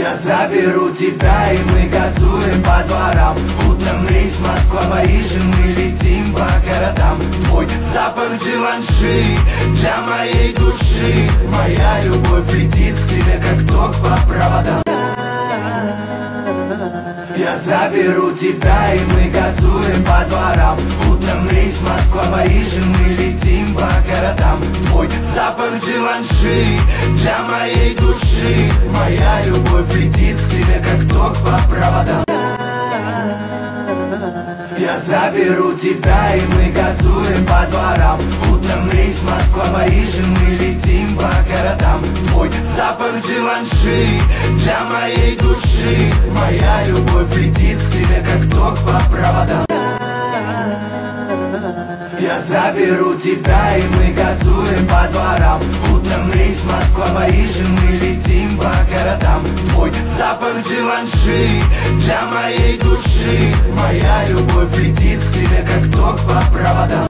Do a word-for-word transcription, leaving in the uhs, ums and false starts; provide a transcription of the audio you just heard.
Я заберу тебя, и мы газуем по дворам. Утром рейс Москва-Париж, и мы летим по городам. Твой запах Живанши для моей души. Моя любовь летит к тебе, как ток по проводам. Я заберу тебя, и мы газуем по дворам. Утром рейс Москва-Париж, и мы летим по городам. Твой запах Живанши для моей души. Моя любовь летит к тебе, как ток по проводам. Я заберу тебя, и мы газуем по дворам. Утром рейс Москва-Париж, и мы летим по городам. Твой запах Живанши для моей души. Моя любовь летит к тебе, как ток по проводам. Я заберу тебя, и мы газуем по дворам. Утром рейс Москва-Париж, и мы летим по городам. Твой запах Живанши для моей души. Моя любовь летит к тебе, как ток по проводам.